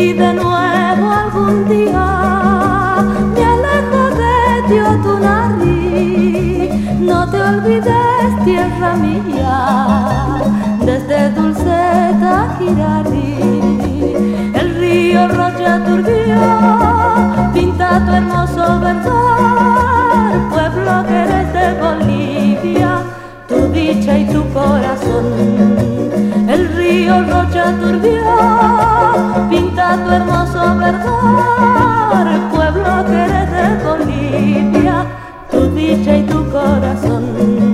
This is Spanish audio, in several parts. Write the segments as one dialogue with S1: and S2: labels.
S1: si de nuevo algún día me alejo de ti o tu nariz, no te olvides, tierra mía, desde dulce Taquirarí. El río Rocha Turbio pinta tu hermoso verdor, pueblo que eres de Bolivia, tu dicha y tu corazón. El río Rocha Turbio pinta tu hermoso verdor, pueblo que eres de Bolivia, tu dicha y tu corazón.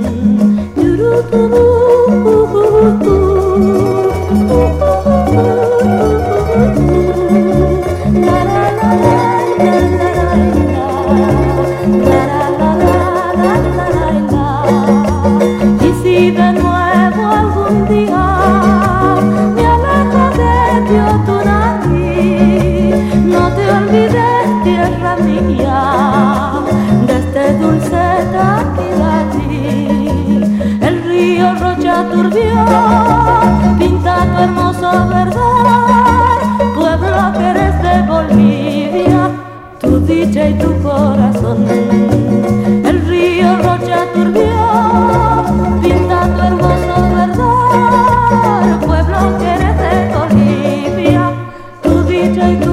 S1: Y si de nuevo algún día me alejo de ti o tu nariz, no te olvides, tierra mía, de este dulce Taquirarí. El río Rocha Turbio pinta tu hermoso verdor, pueblo que eres de Bolivia, tu dicha y tu corazón. El río Rocha Turbio pinta tu hermoso verdor, pueblo que eres de Bolivia, tu dicha y tu